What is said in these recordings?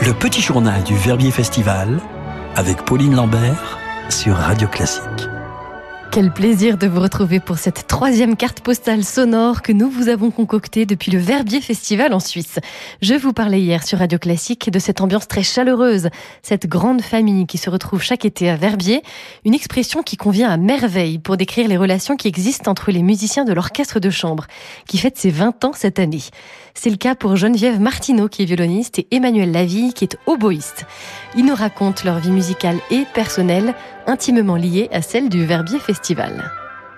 Le petit journal du Verbier Festival avec Pauline Lambert sur Radio Classique. Quel plaisir de vous retrouver pour cette 3e carte postale sonore que nous vous avons concoctée depuis le Verbier Festival en Suisse. Je vous parlais hier sur Radio Classique de cette ambiance très chaleureuse, cette grande famille qui se retrouve chaque été à Verbier, une expression qui convient à merveille pour décrire les relations qui existent entre les musiciens de l'orchestre de chambre, qui fête ses 20 ans cette année. C'est le cas pour Geneviève Martineau qui est violoniste et Emmanuel Laville qui est oboïste. Ils nous racontent leur vie musicale et personnelle, intimement liée à celle du Verbier Festival.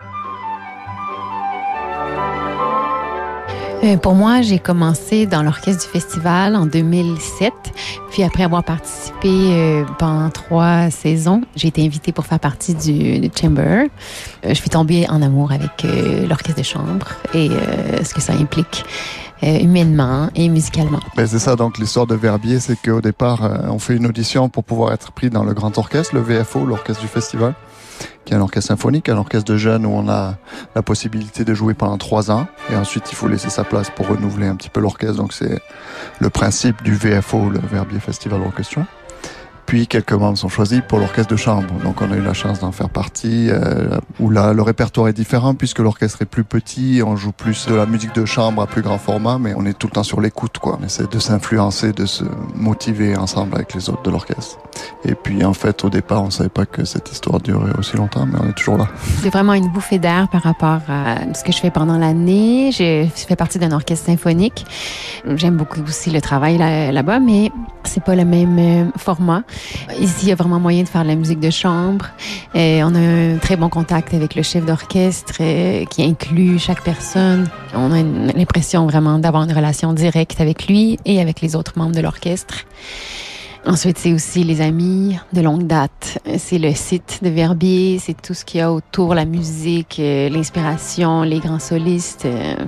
Pour moi, j'ai commencé dans l'orchestre du festival en 2007. Puis après avoir participé pendant 3 saisons, j'ai été invitée pour faire partie du Chamber. Je suis tombée en amour avec l'orchestre de chambre et ce que ça implique humainement et musicalement. C'est ça, donc l'histoire de Verbier, c'est qu'au départ, on fait une audition pour pouvoir être pris dans le grand orchestre, le VFO, l'orchestre du festival, qui est un orchestre symphonique, un orchestre de jeunes où on a la possibilité de jouer pendant 3 ans. Et ensuite, il faut laisser sa place pour renouveler un petit peu l'orchestre. Donc, c'est le principe du VFO, le Verbier Festival Orchestra. Puis, quelques membres sont choisis pour l'orchestre de chambre. Donc, on a eu la chance d'en faire partie, où là, le répertoire est différent puisque l'orchestre est plus petit. On joue plus de la musique de chambre à plus grand format, mais on est tout le temps sur l'écoute, quoi. On essaie de s'influencer, de se motiver ensemble avec les autres de l'orchestre. Et puis, en fait, au départ, on savait pas que cette histoire durait aussi longtemps, mais on est toujours là. C'est vraiment une bouffée d'air par rapport à ce que je fais pendant l'année. Je fais partie d'un orchestre symphonique. J'aime beaucoup aussi le travail là-bas, mais c'est pas le même format. Ici, il y a vraiment moyen de faire de la musique de chambre. Et on a un très bon contact avec le chef d'orchestre qui inclut chaque personne. On a l'impression vraiment d'avoir une relation directe avec lui et avec les autres membres de l'orchestre. Ensuite, c'est aussi les amis de longue date. C'est le site de Verbier, c'est tout ce qu'il y a autour, la musique, l'inspiration, les grands solistes.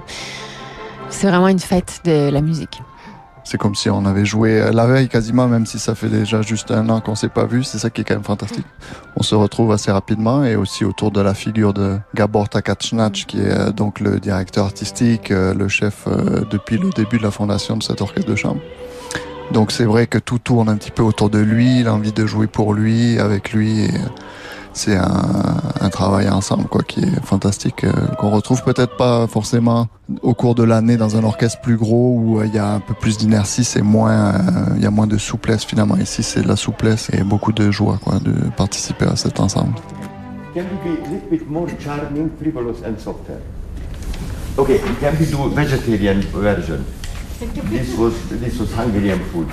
C'est vraiment une fête de la musique. C'est comme si on avait joué la veille quasiment, même si ça fait déjà juste 1 an qu'on s'est pas vu. C'est ça qui est quand même fantastique. On se retrouve assez rapidement et aussi autour de la figure de Gabor Takacnac, qui est donc le directeur artistique, le chef depuis le début de la fondation de cet orchestre de chambre. Donc c'est vrai que tout tourne un petit peu autour de lui, l'envie de jouer pour lui, avec lui. Et c'est un travail ensemble, quoi, qui est fantastique, qu'on retrouve peut-être pas forcément au cours de l'année dans un orchestre plus gros où il y a un peu plus d'inertie, c'est moins, il y a moins de souplesse finalement. Ici, c'est de la souplesse et beaucoup de joie, quoi, de participer à cet ensemble. Can we be a little bit more charming, frivolous and softer? Okay, can we do vegetarian version? This was Hungarian food.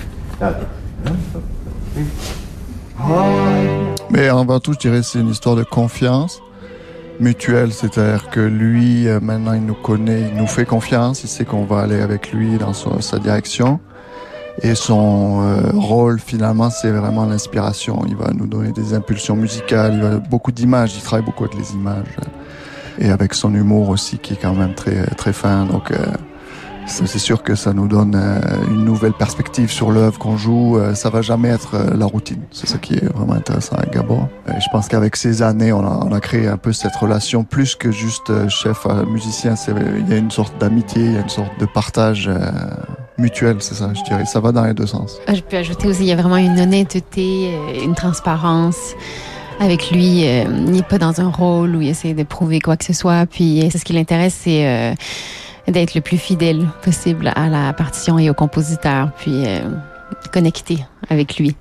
Mais avant tout, je dirais c'est une histoire de confiance mutuelle, c'est-à-dire que lui, maintenant, il nous connaît, il nous fait confiance, il sait qu'on va aller avec lui dans sa direction. Et son rôle, finalement, c'est vraiment l'inspiration. Il va nous donner des impulsions musicales, il va beaucoup d'images, il travaille beaucoup avec les images. Et avec son humour aussi, qui est quand même très, très fin. Donc, c'est sûr que ça nous donne une nouvelle perspective sur l'œuvre qu'on joue. Ça va jamais être la routine. C'est ça qui est vraiment intéressant avec Gabor. Et je pense qu'avec ces années, on a créé un peu cette relation plus que juste chef musicien. Il y a une sorte d'amitié, il y a une sorte de partage mutuel, c'est ça, je dirais. Ça va dans les 2 sens. Je peux ajouter aussi, il y a vraiment une honnêteté, une transparence. Avec lui, il n'est pas dans un rôle où il essaie de prouver quoi que ce soit. Puis ce qui l'intéresse, c'est d'être le plus fidèle possible à la partition et au compositeur, puis connecter avec lui.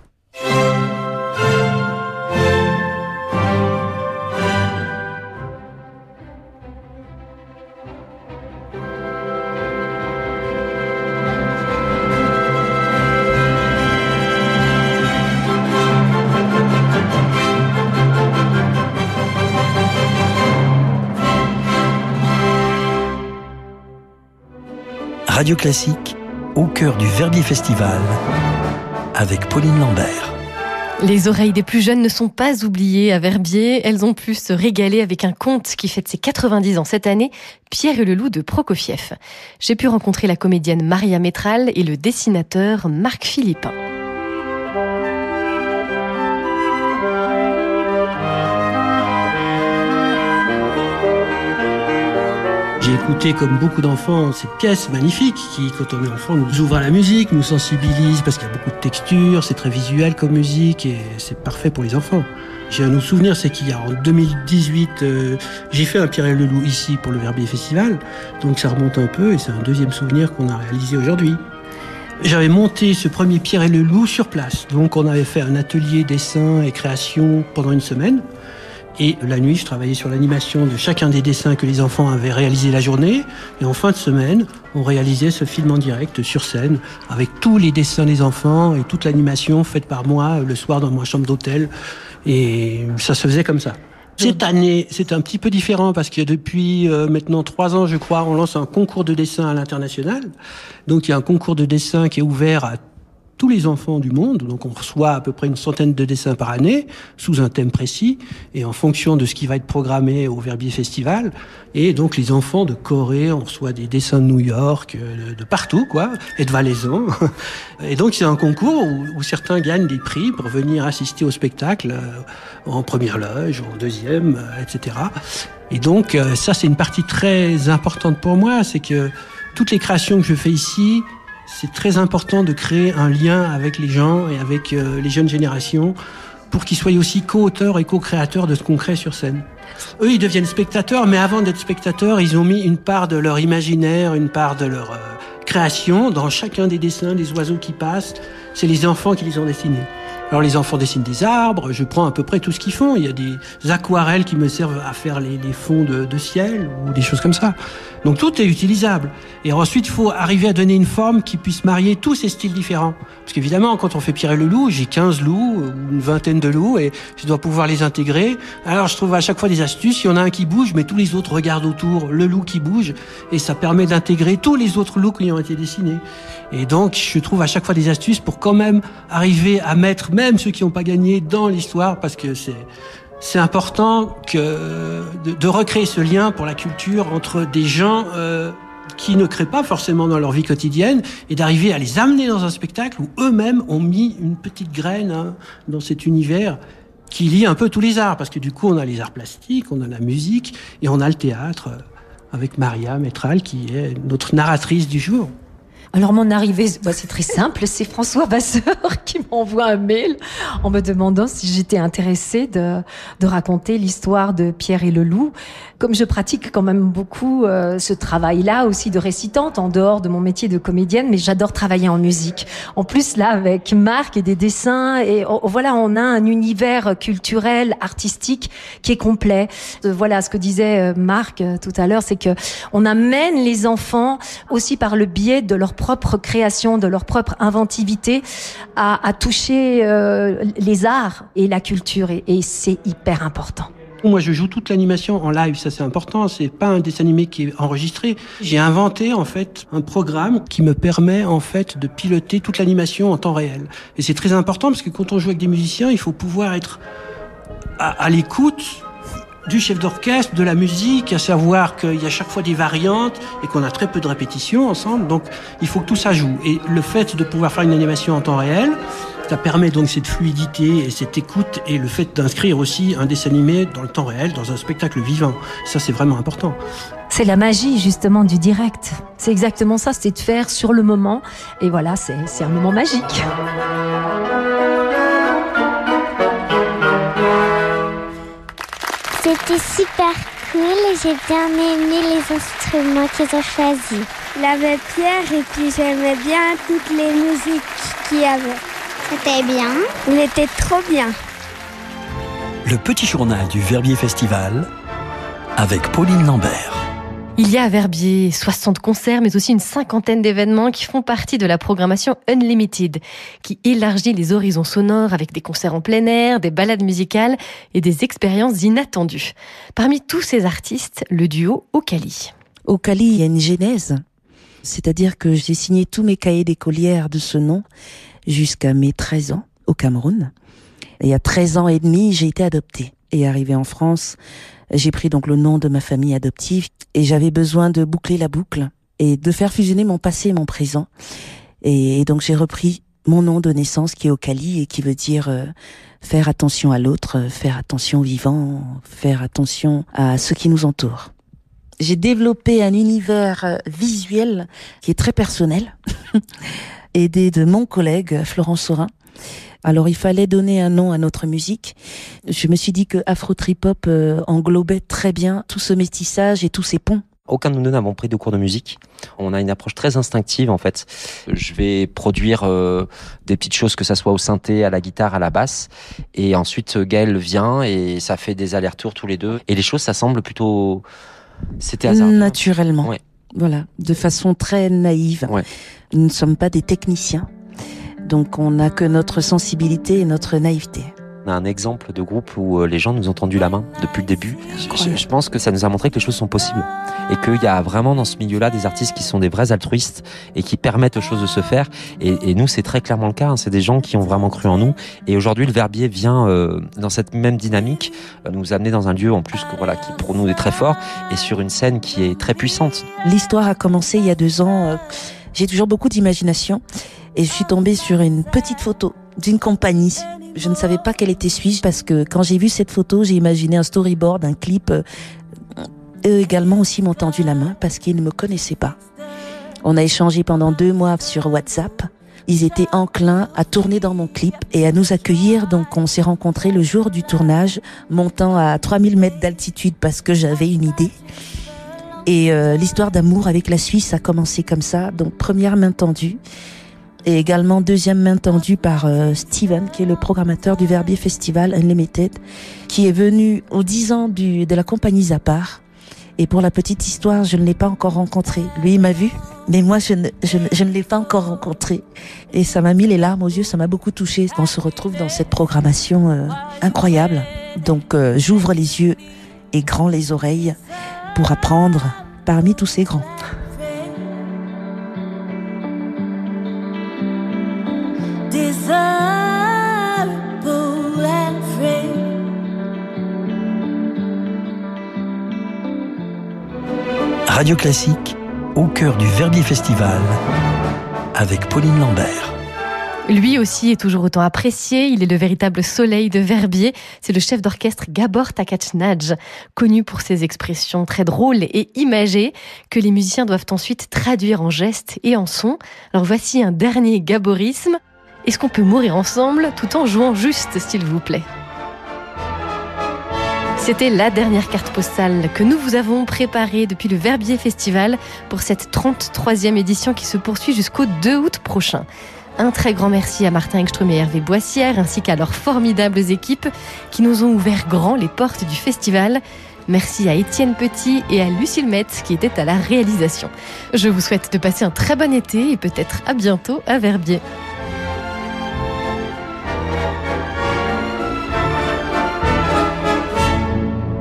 Radio Classique, au cœur du Verbier Festival, avec Pauline Lambert. Les oreilles des plus jeunes ne sont pas oubliées à Verbier. Elles ont pu se régaler avec un conte qui fête ses 90 ans cette année, Pierre et le loup de Prokofiev. J'ai pu rencontrer la comédienne Maria Métral et le dessinateur Marc Philippin. J'ai écouté, comme beaucoup d'enfants, cette pièce magnifique qui, quand on est enfant, nous ouvre à la musique, nous sensibilise parce qu'il y a beaucoup de textures, c'est très visuel comme musique et c'est parfait pour les enfants. J'ai un autre souvenir, c'est qu'il y a en 2018, j'ai fait un Pierre et le Loup ici pour le Verbier Festival, donc ça remonte un peu et c'est un deuxième souvenir qu'on a réalisé aujourd'hui. J'avais monté ce premier Pierre et le Loup sur place, donc on avait fait un atelier dessin et création pendant une semaine. Et la nuit, je travaillais sur l'animation de chacun des dessins que les enfants avaient réalisés la journée. Et en fin de semaine, on réalisait ce film en direct sur scène avec tous les dessins des enfants et toute l'animation faite par moi le soir dans ma chambre d'hôtel. Et ça se faisait comme ça. Cette année, c'est un petit peu différent parce que depuis maintenant 3 ans, je crois, on lance un concours de dessin à l'international. Donc il y a un concours de dessin qui est ouvert à tous les enfants du monde, donc on reçoit à peu près une centaine de dessins par année, sous un thème précis, et en fonction de ce qui va être programmé au Verbier Festival, et donc les enfants de Corée, on reçoit des dessins de New York, de partout, quoi, et de Valaisan. Et donc c'est un concours où certains gagnent des prix pour venir assister au spectacle, en première loge, en deuxième, etc. Et donc ça c'est une partie très importante pour moi, c'est que toutes les créations que je fais ici, c'est très important de créer un lien avec les gens et avec les jeunes générations pour qu'ils soient aussi co-auteurs et co-créateurs de ce qu'on crée sur scène. Eux, ils deviennent spectateurs, mais avant d'être spectateurs, ils ont mis une part de leur imaginaire, une part de leur création dans chacun des dessins, des oiseaux qui passent. C'est les enfants qui les ont dessinés. Alors les enfants dessinent des arbres, je prends à peu près tout ce qu'ils font. Il y a des aquarelles qui me servent à faire les fonds de ciel ou des choses comme ça. Donc tout est utilisable. Et ensuite, il faut arriver à donner une forme qui puisse marier tous ces styles différents. Parce qu'évidemment, quand on fait Pierre et le Loup, j'ai 15 loups, ou une vingtaine de loups, et je dois pouvoir les intégrer. Alors je trouve à chaque fois des astuces. Il y en a un qui bouge, mais tous les autres regardent autour le loup qui bouge, et ça permet d'intégrer tous les autres loups qui ont été dessinés. Et donc, je trouve à chaque fois des astuces pour quand même arriver à mettre même ceux qui n'ont pas gagné dans l'histoire, parce que c'est important de recréer ce lien pour la culture entre des gens qui ne créent pas forcément dans leur vie quotidienne et d'arriver à les amener dans un spectacle où eux-mêmes ont mis une petite graine dans cet univers qui lie un peu tous les arts. Parce que du coup, on a les arts plastiques, on a la musique et on a le théâtre avec Maria Métral qui est notre narratrice du jour. Alors mon arrivée, c'est très simple, c'est François Vasseur qui m'envoie un mail en me demandant si j'étais intéressée de raconter l'histoire de Pierre et le Loup. Comme je pratique quand même beaucoup ce travail-là aussi de récitante en dehors de mon métier de comédienne, mais j'adore travailler en musique. En plus là avec Marc et des dessins et voilà, on a un univers culturel, artistique qui est complet. Voilà ce que disait Marc tout à l'heure, c'est que on amène les enfants aussi par le biais de leur propre création, de leur propre inventivité à toucher les arts et la culture et c'est hyper important. Moi, je joue toute l'animation en live, ça c'est important, c'est pas un dessin animé qui est enregistré. J'ai inventé en fait un programme qui me permet en fait de piloter toute l'animation en temps réel. Et c'est très important parce que quand on joue avec des musiciens, il faut pouvoir être à l'écoute du chef d'orchestre, de la musique, à savoir qu'il y a chaque fois des variantes et qu'on a très peu de répétitions ensemble. Donc, il faut que tout ça joue. Et le fait de pouvoir faire une animation en temps réel, ça permet donc cette fluidité et cette écoute et le fait d'inscrire aussi un dessin animé dans le temps réel, dans un spectacle vivant. Ça, c'est vraiment important. C'est la magie, justement, du direct. C'est exactement ça, c'est de faire sur le moment. Et voilà, c'est un moment magique. C'était super cool et j'ai bien aimé les instruments qu'ils ont choisis. Il y avait Pierre et puis j'aimais bien toutes les musiques qu'il y avait. C'était bien. Il était trop bien. Le petit journal du Verbier Festival avec Pauline Lambert. Il y a à Verbier 60 concerts, mais aussi une cinquantaine d'événements qui font partie de la programmation Unlimited, qui élargit les horizons sonores avec des concerts en plein air, des balades musicales et des expériences inattendues. Parmi tous ces artistes, le duo Okali. Okali, il y a une genèse. C'est-à-dire que j'ai signé tous mes cahiers d'écolière de ce nom jusqu'à mes 13 ans au Cameroun. Et il y a 13 ans et demi, j'ai été adoptée. Et arrivée en France, j'ai pris donc le nom de ma famille adoptive et j'avais besoin de boucler la boucle et de faire fusionner mon passé et mon présent. Et donc j'ai repris mon nom de naissance qui est Okali et qui veut dire faire attention à l'autre, faire attention au vivant, faire attention à ce qui nous entoure. J'ai développé un univers visuel qui est très personnel, aidé de mon collègue Florent Sorin. Alors il fallait donner un nom à notre musique. Je me suis dit que Afro Trip Hop englobait très bien tout ce métissage et tous ces ponts. Aucun de nous deux n'avons pris de cours de musique. On a une approche très instinctive en fait. Je vais produire des petites choses, que ça soit au synthé, à la guitare, à la basse. Et ensuite Gaël vient et ça fait des allers-retours tous les deux. Et les choses, ça semble plutôt... C'était hasardeux. Naturellement. Ouais. Voilà, de façon très naïve. Ouais. Nous ne sommes pas des techniciens. Donc on n'a que notre sensibilité et notre naïveté. On a un exemple de groupe où les gens nous ont tendu la main depuis le début. Je pense que ça nous a montré que les choses sont possibles. Et qu'il y a vraiment dans ce milieu-là des artistes qui sont des vrais altruistes et qui permettent aux choses de se faire. Et nous, c'est très clairement le cas. C'est des gens qui ont vraiment cru en nous. Et aujourd'hui, le Verbier vient, dans cette même dynamique, nous amener dans un lieu en plus qui pour nous est très fort et sur une scène qui est très puissante. L'histoire a commencé il y a 2 ans. J'ai toujours beaucoup d'imagination. Et je suis tombée sur une petite photo d'une compagnie. Je ne savais pas qu'elle était suisse parce que quand j'ai vu cette photo, j'ai imaginé un storyboard, un clip. Eux également aussi m'ont tendu la main parce qu'ils ne me connaissaient pas. On a échangé pendant 2 mois sur WhatsApp. Ils étaient enclins à tourner dans mon clip et à nous accueillir. Donc on s'est rencontrés le jour du tournage, montant à 3000 mètres d'altitude parce que j'avais une idée. Et l'histoire d'amour avec la Suisse a commencé comme ça. Donc première main tendue. Et également deuxième main tendue par Steven, qui est le programmateur du Verbier Festival Unlimited, qui est venu aux 10 ans de la compagnie Zapar. Et pour la petite histoire, je ne l'ai pas encore rencontré. Lui, il m'a vu, mais moi, je ne l'ai pas encore rencontré. Et ça m'a mis les larmes aux yeux, ça m'a beaucoup touchée. On se retrouve dans cette programmation incroyable. Donc, j'ouvre les yeux et grand les oreilles pour apprendre parmi tous ces grands. Radio Classique, au cœur du Verbier Festival, avec Pauline Lambert. Lui aussi est toujours autant apprécié, il est le véritable soleil de Verbier. C'est le chef d'orchestre Gabor Takacnaj, connu pour ses expressions très drôles et imagées, que les musiciens doivent ensuite traduire en gestes et en sons. Alors voici un dernier gaborisme. Est-ce qu'on peut mourir ensemble tout en jouant juste, s'il vous plaît ? C'était la dernière carte postale que nous vous avons préparée depuis le Verbier Festival pour cette 33e édition qui se poursuit jusqu'au 2 août prochain. Un très grand merci à Martin Engström et Hervé Boissière ainsi qu'à leurs formidables équipes qui nous ont ouvert grand les portes du festival. Merci à Étienne Petit et à Lucille Metz qui étaient à la réalisation. Je vous souhaite de passer un très bon été et peut-être à bientôt à Verbier.